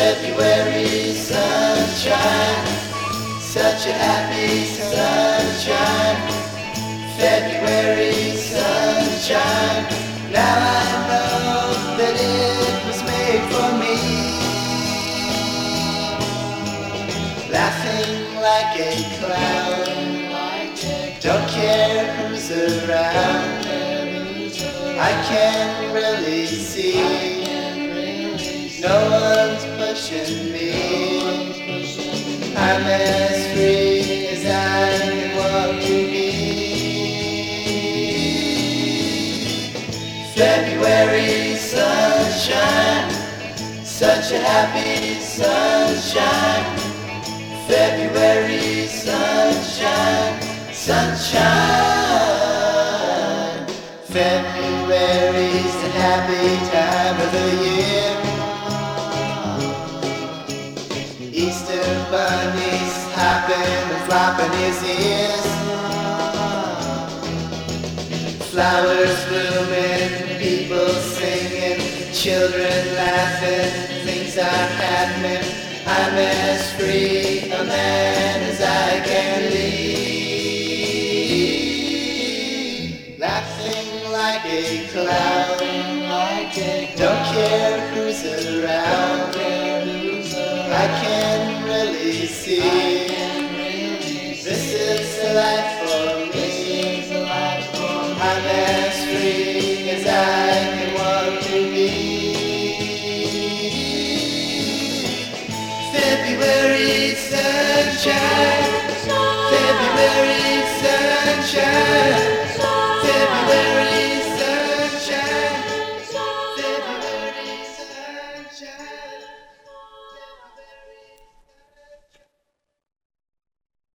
February sunshine, such a happy sunshine. February sunshine, now I know that it was made for me. Laughing like a clown, don't care who's around. I can't really see, no one's pushing me. I'm as free as I can want to be. February sunshine, such a happy sunshine. February sunshine, sunshine. February's the happy time of the year. Easter bunnies hopping and flopping his ears. Flowers blooming, people singing, children laughing, things are happening. I'm as free a man as I can be. Laughing like a clown, don't care who's around. I can really see, this is the life for me. I'm as free as I can want to be. February sunshine.